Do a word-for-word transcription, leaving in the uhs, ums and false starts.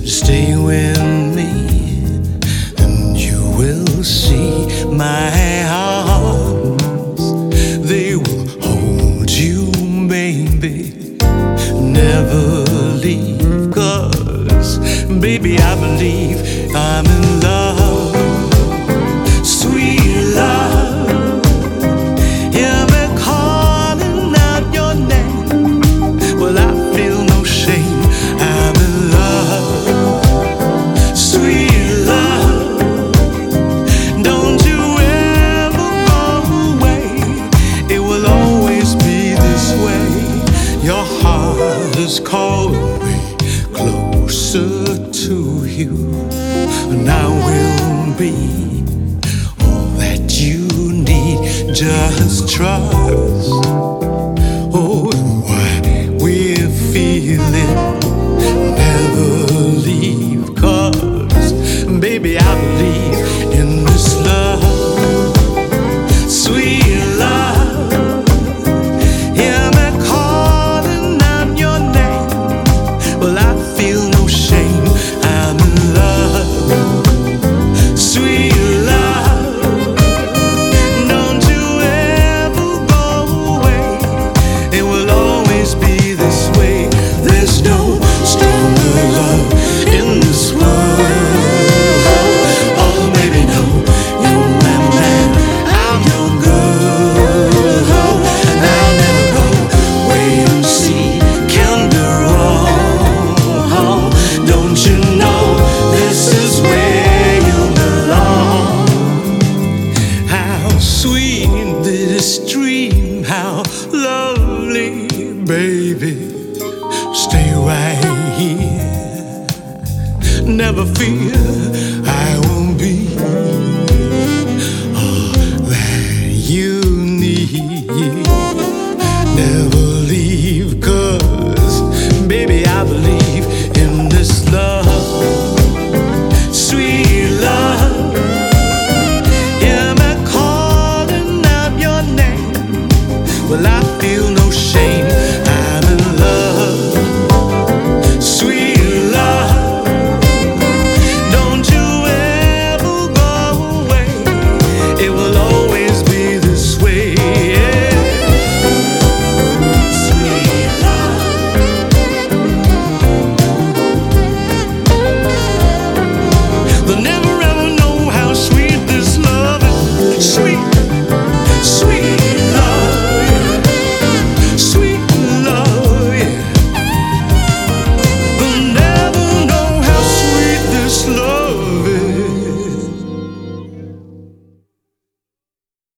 Stay with me, and you will see my arms. They will hold you, baby. Never leave, 'cause, baby, I believe I'm in love. Sweet love, hear me calling out your name. Well, I feel no shame, I'm in love. Sweet love, don't you ever go away. It will always be this way. Your heart is calling me closer to you, and I will be all that you need. Just trust. Oh, and why we're feeling, never leave, 'cause, baby, I believe in this love. Sweet love, hear me calling out your name. Well, I feel no shame, I'm in love. Sweet love, don't you ever go away. It will always be this way. There's no stronger love in this world. Oh, baby, no, you're my man, I'm your girl. I'll never go where you see can be wrong. Don't you know this is where you belong? How sweet this dream, how lovely, baby. Stay right here, never fear,